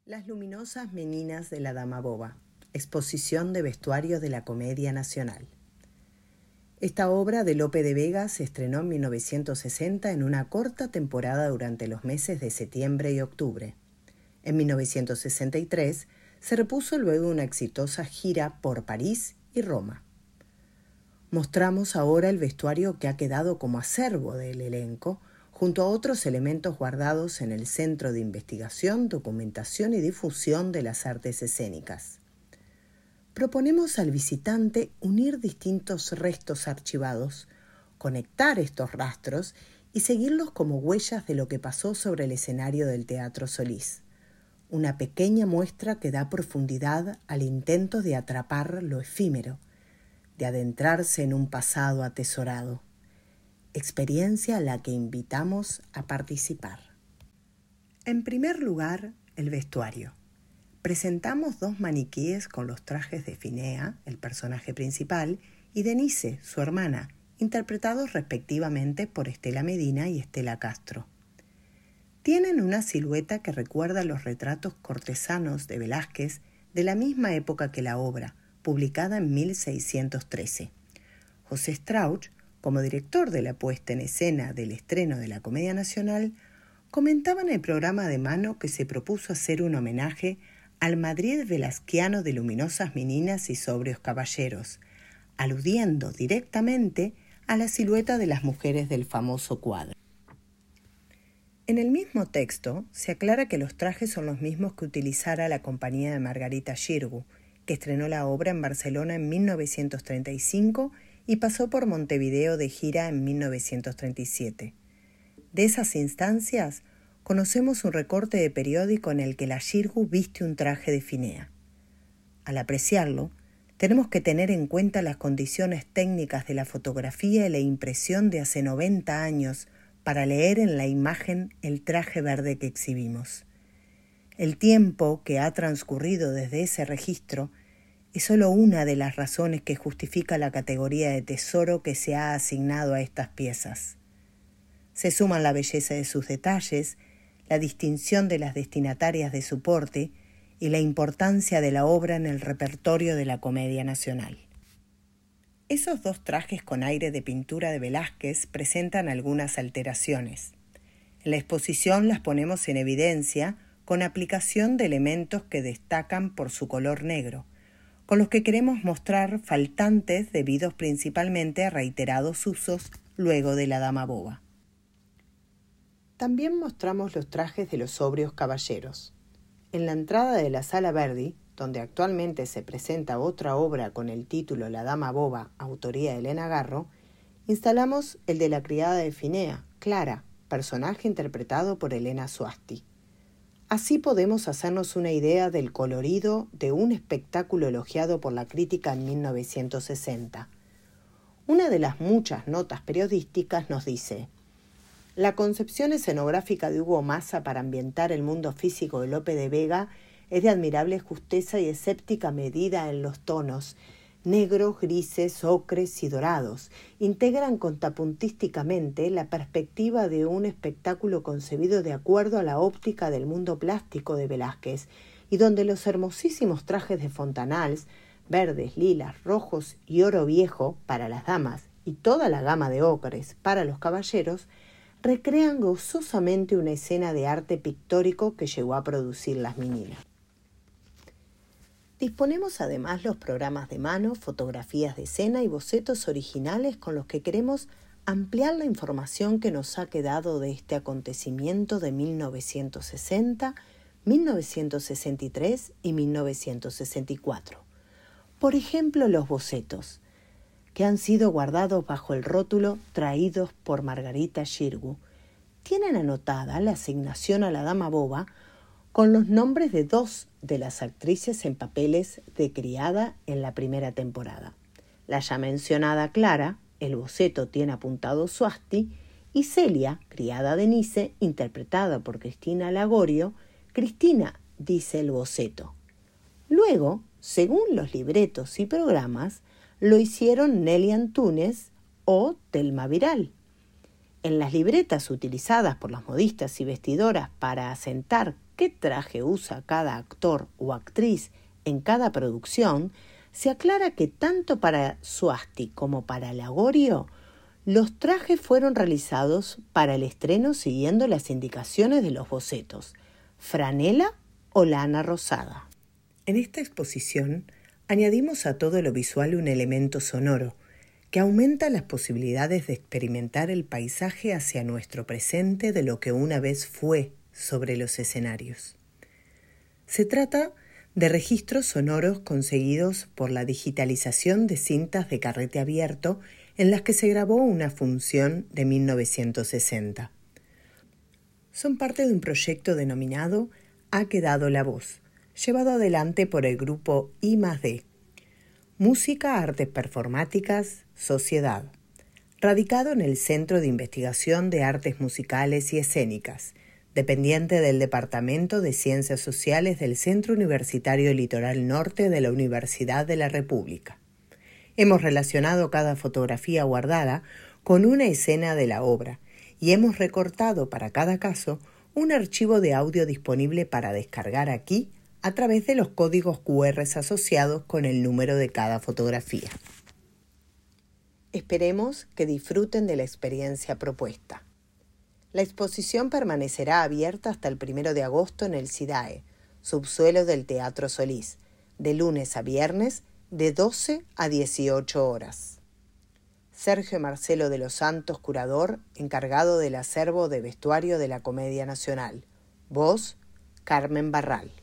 Las luminosas meninas de la Dama Boba, exposición de vestuario de la Comedia Nacional. Esta obra de Lope de Vega se estrenó en 1960 en una corta temporada durante los meses de septiembre y octubre. En 1963 se repuso luego de una exitosa gira por París y Roma. Mostramos ahora el vestuario que ha quedado como acervo del elenco, junto a otros elementos guardados en el Centro de Investigación, Documentación y Difusión de las Artes Escénicas. Proponemos al visitante unir distintos restos archivados, conectar estos rastros y seguirlos como huellas de lo que pasó sobre el escenario del Teatro Solís. Una pequeña muestra que da profundidad al intento de atrapar lo efímero, de adentrarse en un pasado atesorado. Experiencia a la que invitamos a participar. En primer lugar, el vestuario. Presentamos dos maniquíes con los trajes de Finea, el personaje principal, y de Nice, su hermana, interpretados respectivamente por Estela Medina y Estela Castro. Tienen una silueta que recuerda los retratos cortesanos de Velázquez de la misma época que la obra, publicada en 1613. José Strauch, como director de la puesta en escena del estreno de la Comedia Nacional, comentaba en el programa de mano que se propuso hacer un homenaje al Madrid velazquiano de luminosas meninas y sobrios caballeros, aludiendo directamente a la silueta de las mujeres del famoso cuadro. En el mismo texto se aclara que los trajes son los mismos que utilizara la compañía de Margarita Xirgu, que estrenó la obra en Barcelona en 1935 y pasó por Montevideo de gira en 1937. De esas instancias, conocemos un recorte de periódico en el que la Xirgu viste un traje de Finea. Al apreciarlo, tenemos que tener en cuenta las condiciones técnicas de la fotografía y la impresión de hace 90 años para leer en la imagen el traje verde que exhibimos. El tiempo que ha transcurrido desde ese registro es solo una de las razones que justifica la categoría de tesoro que se ha asignado a estas piezas. Se suman la belleza de sus detalles, la distinción de las destinatarias de su porte y la importancia de la obra en el repertorio de la Comedia Nacional. Esos dos trajes con aire de pintura de Velázquez presentan algunas alteraciones. En la exposición las ponemos en evidencia con aplicación de elementos que destacan por su color negro, con los que queremos mostrar faltantes debidos principalmente a reiterados usos luego de la Dama Boba. También mostramos los trajes de los sobrios caballeros. En la entrada de la Sala Verdi, donde actualmente se presenta otra obra con el título La Dama Boba, autoría de Elena Garro, instalamos el de la criada de Finea, Clara, personaje interpretado por Elena Soasti. Así podemos hacernos una idea del colorido de un espectáculo elogiado por la crítica en 1960. Una de las muchas notas periodísticas nos dice: la concepción escenográfica de Hugo Massa para ambientar el mundo físico de Lope de Vega es de admirable justeza y escéptica medida en los tonos, negros, grises, ocres y dorados. Integran contrapuntísticamente la perspectiva de un espectáculo concebido de acuerdo a la óptica del mundo plástico de Velázquez, y donde los hermosísimos trajes de Fontanals, verdes, lilas, rojos y oro viejo para las damas y toda la gama de ocres para los caballeros, recrean gozosamente una escena de arte pictórico que llegó a producir las meninas. Disponemos además los programas de mano, fotografías de escena y bocetos originales con los que queremos ampliar la información que nos ha quedado de este acontecimiento de 1960, 1963 y 1964. Por ejemplo, los bocetos, que han sido guardados bajo el rótulo Traídos por Margarita Xirgu, tienen anotada la asignación a la Dama Boba con los nombres de dos de las actrices en papeles de criada en la primera temporada. La ya mencionada Clara, el boceto tiene apuntado Soasti, y Celia, criada de Nice, interpretada por Cristina Lagorio, Cristina, dice el boceto. Luego, según los libretos y programas, lo hicieron Nelly Antúnez o Telma Viral. En las libretas utilizadas por las modistas y vestidoras para asentar qué traje usa cada actor o actriz en cada producción, se aclara que tanto para Suasti como para Lagorio, los trajes fueron realizados para el estreno siguiendo las indicaciones de los bocetos, franela o lana rosada. En esta exposición añadimos a todo lo visual un elemento sonoro que aumenta las posibilidades de experimentar el paisaje hacia nuestro presente de lo que una vez fue sobre los escenarios. Se trata de registros sonoros conseguidos por la digitalización de cintas de carrete abierto en las que se grabó una función de 1960. Son parte de un proyecto denominado Ha quedado la voz, llevado adelante por el grupo I+D, Música, Artes Performáticas, Sociedad, radicado en el Centro de Investigación de Artes Musicales y Escénicas, dependiente del Departamento de Ciencias Sociales del Centro Universitario Litoral Norte de la Universidad de la República. Hemos relacionado cada fotografía guardada con una escena de la obra y hemos recortado para cada caso un archivo de audio disponible para descargar aquí a través de los códigos QR asociados con el número de cada fotografía. Esperemos que disfruten de la experiencia propuesta. La exposición permanecerá abierta hasta el 1 de agosto en el SIDAE, subsuelo del Teatro Solís, de lunes a viernes, de 12 a 18 horas. Sergio Marcelo de los Santos, curador, encargado del acervo de vestuario de la Comedia Nacional. Voz, Carmen Barral.